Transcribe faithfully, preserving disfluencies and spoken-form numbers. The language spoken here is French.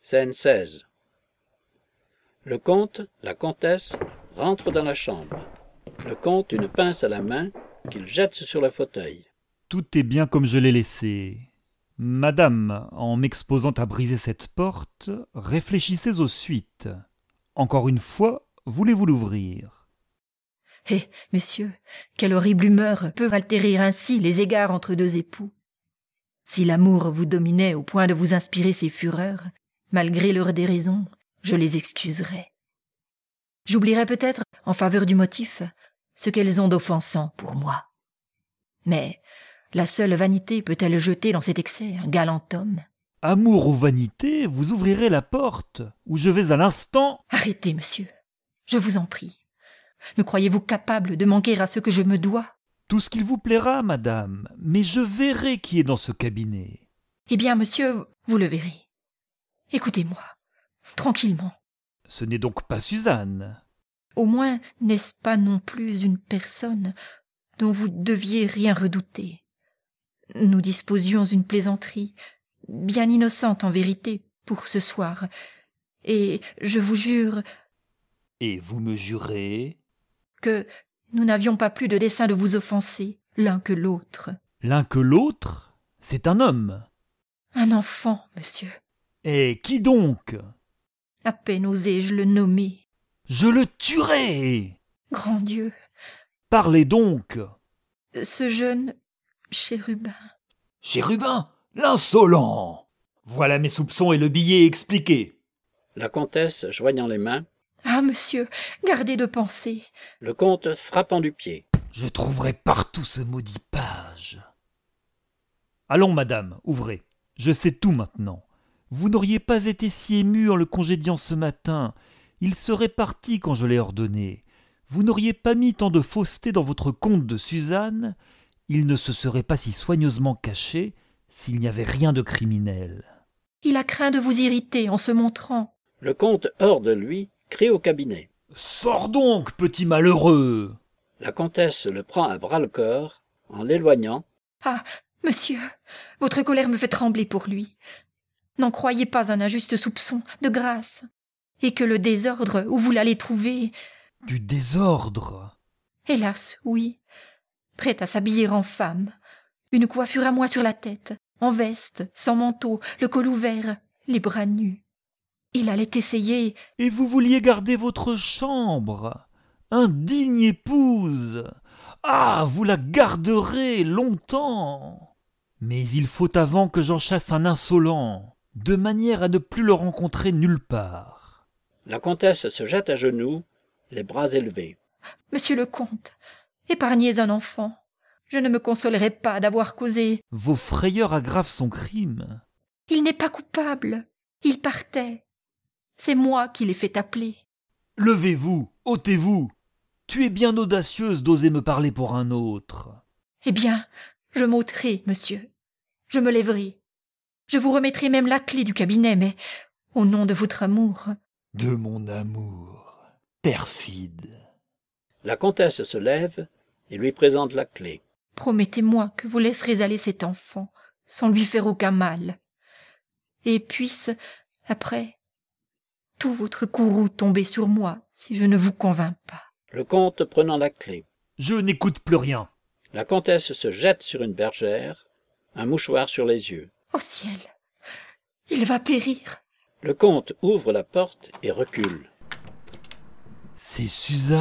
Scène seize. Le comte, la comtesse, rentrent dans la chambre. Le comte, une pince à la main, qu'il jette sur le fauteuil. Tout est bien comme je l'ai laissé. Madame, en m'exposant à briser cette porte, réfléchissez aux suites. Encore une fois, voulez-vous l'ouvrir ? Eh, monsieur, quelle horrible humeur peut altérer ainsi les égards entre deux époux ? Si l'amour vous dominait au point de vous inspirer ces fureurs, malgré leur déraison, je les excuserais. J'oublierais peut-être, en faveur du motif, ce qu'elles ont d'offensant pour moi. Mais la seule vanité peut-elle jeter dans cet excès un galant homme ? Amour ou vanité, vous ouvrirez la porte, ou je vais à l'instant... Arrêtez, monsieur, je vous en prie. Me croyez-vous capable de manquer à ce que je me dois ? Tout ce qu'il vous plaira, madame, mais je verrai qui est dans ce cabinet. Eh bien, monsieur, vous le verrez. Écoutez-moi, tranquillement. Ce n'est donc pas Suzanne. Au moins, n'est-ce pas non plus une personne dont vous deviez rien redouter ? Nous disposions une plaisanterie, bien innocente en vérité, pour ce soir, et je vous jure... Et vous me jurez ? Que nous n'avions pas plus de dessein de vous offenser, l'un que l'autre. L'un que l'autre ? C'est un homme. Un enfant, monsieur. Et qui donc ? À peine osais-je le nommer. Je le tuerai ! Grand Dieu, Parlez donc ! ce jeune chérubin... Chérubin, l'insolent ! Voilà mes soupçons et le billet expliqué. La comtesse, joignant les mains. Ah, monsieur, gardez de penser. Le comte, frappant du pied. Je trouverai partout ce maudit page. Allons, madame, ouvrez. Je sais tout maintenant. Vous n'auriez pas été si émue en le congédiant ce matin. Il serait parti quand je l'ai ordonné. Vous n'auriez pas mis tant de fausseté dans votre conte de Suzanne. Il ne se serait pas si soigneusement caché s'il n'y avait rien de criminel. Il a craint de vous irriter en se montrant. Le comte, hors de lui, crie au cabinet. Sors donc, petit malheureux ! La comtesse le prend à bras-le-corps, en l'éloignant. Ah, monsieur, votre colère me fait trembler pour lui. N'en croyez pas un injuste soupçon, de grâce. Et que le désordre où vous l'allez trouver... Du désordre ? Hélas, oui. Prêt à s'habiller en femme. Une coiffure à moi sur la tête, en veste, sans manteau, le col ouvert, les bras nus. Il allait essayer... Et vous vouliez garder votre chambre ? Indigne épouse ! Ah, vous la garderez longtemps ! Mais il faut avant que j'en chasse un insolent, de manière à ne plus le rencontrer nulle part. La comtesse se jette à genoux, les bras élevés. Monsieur le comte, épargnez un enfant. Je ne me consolerai pas d'avoir causé... Vos frayeurs aggravent son crime. Il n'est pas coupable. Il partait. C'est moi qui l'ai fait appeler. Levez-vous, ôtez-vous. Tu es bien audacieuse d'oser me parler pour un autre. Eh bien, je m'ôterai, monsieur. Je me lèverai. Je vous remettrai même la clé du cabinet, mais au nom de votre amour... De mon amour, perfide. La comtesse se lève et lui présente la clé. Promettez-moi que vous laisserez aller cet enfant sans lui faire aucun mal. Et puisse, après, tout votre courroux tomber sur moi si je ne vous convainc pas. Le comte prenant la clé. Je n'écoute plus rien. La comtesse se jette sur une bergère, un mouchoir sur les yeux. Au ciel, il va périr. Le comte ouvre la porte et recule. C'est Suzanne ?